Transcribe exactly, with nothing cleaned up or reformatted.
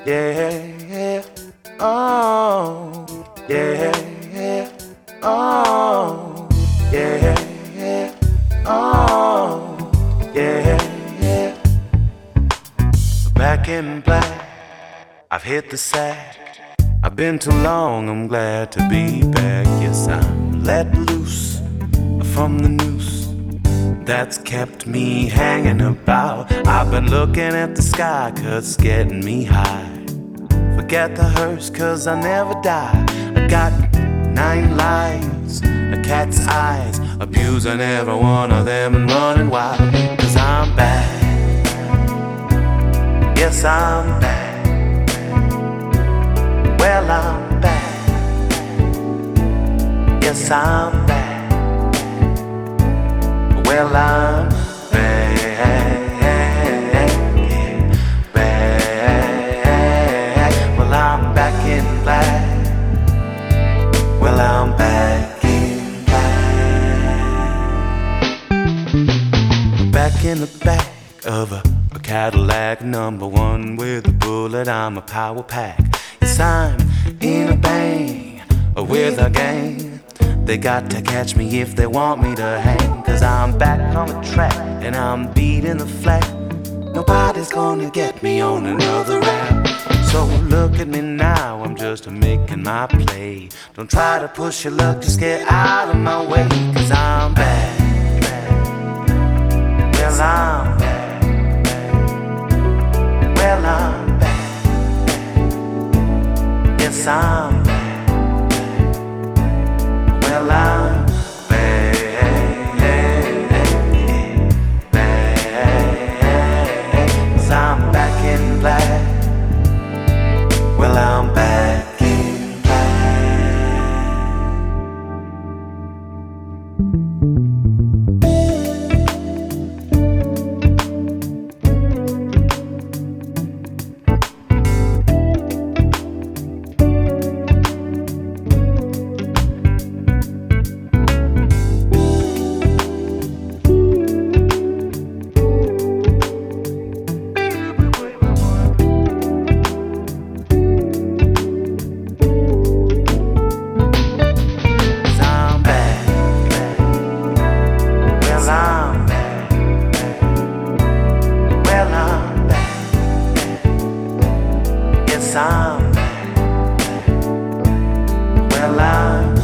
yeah, oh, yeah, oh, yeah, oh, yeah. Back in black, I've hit the sack. I've been too long, I'm glad to be back. Yes, I'm let loose from the noose that's kept me hanging about. I've been looking at the sky, cause it's getting me high. Forget the hearse, cause I never die. I got nine lives, a cat's eyes, abusing every one of them and running wild. Cause I'm back, yes I'm back. Well, I'm back. Yes, I'm back. Well, I'm back. Back. Well, I'm back in black. Well, I'm back in black. Back in the back of a, a Cadillac number one with a bullet. I'm a power pack. Yes, I'm in a bang with a gang. They got to catch me if they want me to hang. Cause I'm back on the track and I'm beating the flat. Nobody's gonna get me on another rap. So look at me now, I'm just making my play. Don't try to push your luck, just get out of my way. Cause I'm back. Well, I'm back. Well, I'm yes, I'm back. Well, I'm back. Back. 'Cause I'm back in black. Well, I'm back in I'm back. Well, I'm